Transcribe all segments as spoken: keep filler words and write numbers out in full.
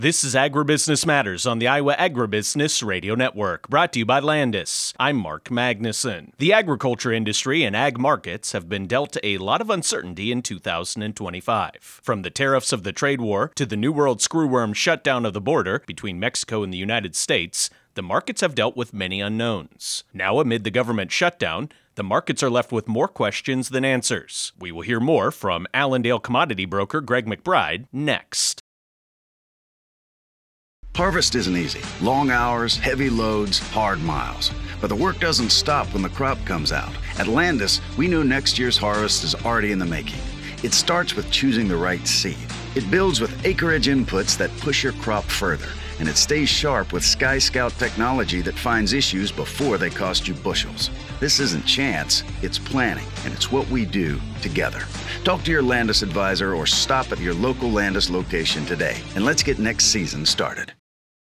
This is Agribusiness Matters on the Iowa Agribusiness Radio Network, brought to you by Landis. I'm Mark Magnuson. The agriculture industry and ag markets have been dealt a lot of uncertainty in two thousand twenty-five. From the tariffs of the trade war to the New World screwworm shutdown of the border between Mexico and the United States, the markets have dealt with many unknowns. Now, amid the government shutdown, the markets are left with more questions than answers. We will hear more from Allendale commodity broker Greg McBride next. Harvest isn't easy. Long hours, heavy loads, hard miles. But the work doesn't stop when the crop comes out. At Landis, we know next year's harvest is already in the making. It starts with choosing the right seed. It builds with acreage inputs that push your crop further. And it stays sharp with Sky Scout technology that finds issues before they cost you bushels. This isn't chance, it's planning, and it's what we do together. Talk to your Landis advisor or stop at your local Landis location today, and let's get next season started.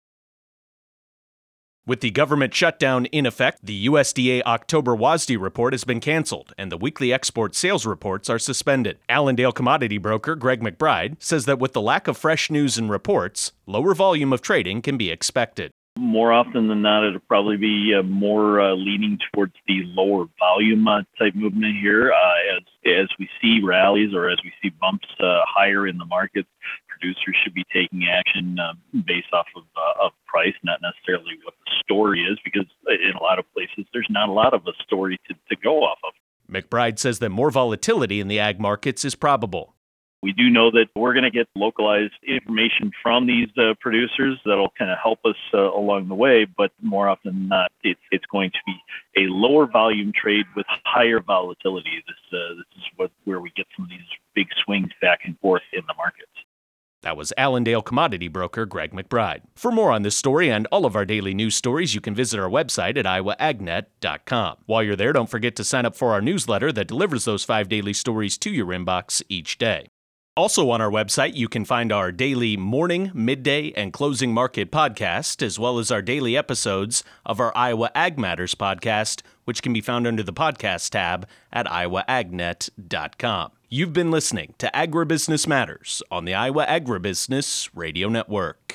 With the government shutdown in effect, the U S D A October WASDE report has been canceled, and the weekly export sales reports are suspended. Allendale commodity broker Greg McBride says that with the lack of fresh news and reports, lower volume of trading can be expected. More often than not, it'll probably be uh, more uh, leaning towards the lower volume uh, type movement here. Uh, as as we see rallies or as we see bumps uh, higher in the market, producers should be taking action uh, based off of, uh, of price, not necessarily what the story is, because in a lot of places there's not a lot of a story to, to go off of. McBride says that more volatility in the ag markets is probable. We do know that we're going to get localized information from these uh, producers that'll kind of help us uh, along the way, but more often than not, it's, it's going to be a lower volume trade with higher volatility. This, uh, this is what where we get some of these big swings back and forth in the markets. That was Allendale commodity broker Greg McBride. For more on this story and all of our daily news stories, you can visit our website at iowa ag net dot com. While you're there, don't forget to sign up for our newsletter that delivers those five daily stories to your inbox each day. Also on our website, you can find our daily morning, midday, and closing market podcast, as well as our daily episodes of our Iowa Ag Matters podcast, which can be found under the podcast tab at iowa ag net dot com. You've been listening to Agribusiness Matters on the Iowa Agribusiness Radio Network.